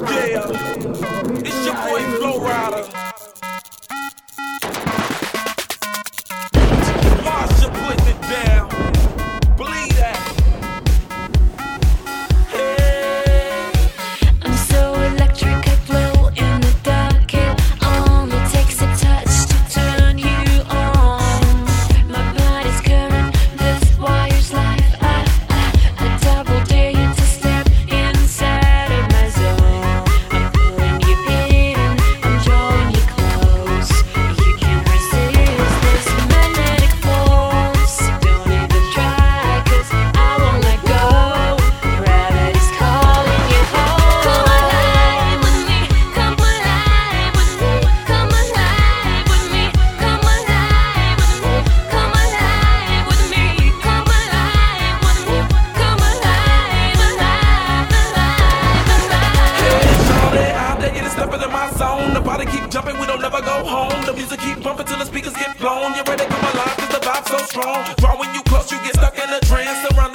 Yeah, it's your boy Flow Rider. Marsha putting it down. Believe that. Hey. I'm so electric, I glow in the dark. It only takes a touch to turn you on. My body's current, this wire's life. I double dare you to step inside of my zone. I'm pulling you in, I'm drawing you close. You can't resist this magnetic force. Don't even try, 'cause I won't let go. Gravity's calling you home. Come alive with me, come alive with me, come alive with me, come alive with me, come alive with me, come alive with me, come alive, alive, alive, alive. Yeah, shawty, out there getting stuff into my zone. The body keep jumping, we don't never go home. The music keep bumping till the speakers get blown. You ready to come alive 'cause the vibe's so strong. Drawing you close, you get stuck in a trance. Surround